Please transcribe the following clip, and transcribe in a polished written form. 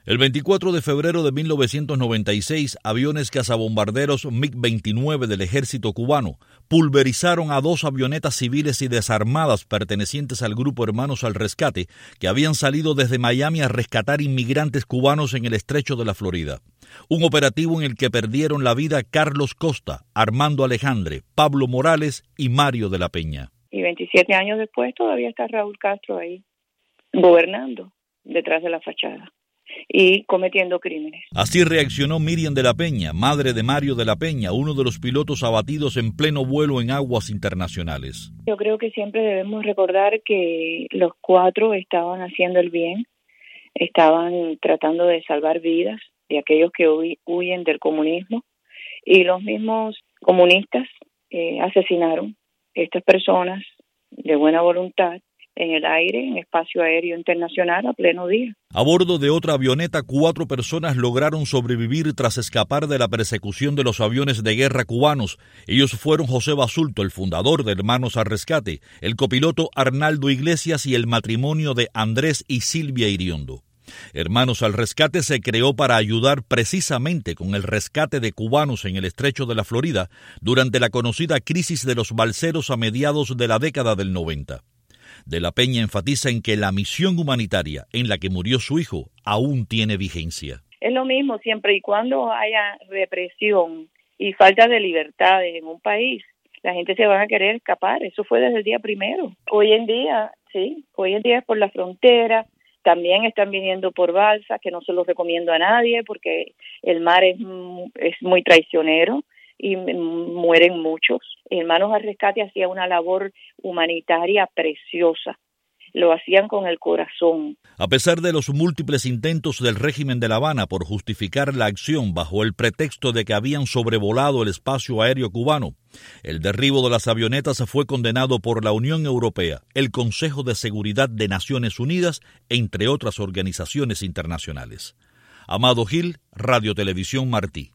El 24 de febrero de 1996, aviones cazabombarderos MiG-29 del ejército cubano pulverizaron a 2 avionetas civiles y desarmadas pertenecientes al grupo Hermanos al Rescate, que habían salido desde Miami a rescatar inmigrantes cubanos en el estrecho de la Florida. Un operativo en el que perdieron la vida Carlos Costa, Armando Alejandre, Pablo Morales y Mario de la Peña. Y 27 años después todavía está Raúl Castro ahí, gobernando detrás de la fachada y cometiendo crímenes. Así reaccionó Miriam de la Peña, madre de Mario de la Peña, uno de los pilotos abatidos en pleno vuelo en aguas internacionales. Yo creo que siempre debemos recordar que los 4 estaban haciendo el bien, estaban tratando de salvar vidas de aquellos que huyen del comunismo, y los mismos comunistas asesinaron estas personas de buena voluntad en el aire, en espacio aéreo internacional a pleno día. A bordo de otra avioneta, 4 personas lograron sobrevivir tras escapar de la persecución de los aviones de guerra cubanos. Ellos fueron José Basulto, el fundador de Hermanos al Rescate, el copiloto Arnaldo Iglesias y el matrimonio de Andrés y Silvia Iriondo. Hermanos al Rescate se creó para ayudar precisamente con el rescate de cubanos en el estrecho de la Florida durante la conocida crisis de los balseros a mediados de la década del 90. De la Peña enfatiza en que la misión humanitaria en la que murió su hijo aún tiene vigencia. Es lo mismo siempre y cuando haya represión y falta de libertades en un país, la gente se va a querer escapar. Eso fue desde el día primero. Hoy en día es por la frontera. También están viniendo por balsas, que no se los recomiendo a nadie porque el mar es muy traicionero y mueren muchos. Hermanos al Rescate hacía una labor humanitaria preciosa. Lo hacían con el corazón. A pesar de los múltiples intentos del régimen de La Habana por justificar la acción bajo el pretexto de que habían sobrevolado el espacio aéreo cubano, el derribo de las avionetas fue condenado por la Unión Europea, el Consejo de Seguridad de Naciones Unidas, entre otras organizaciones internacionales. Amado Gil, Radio Televisión Martí.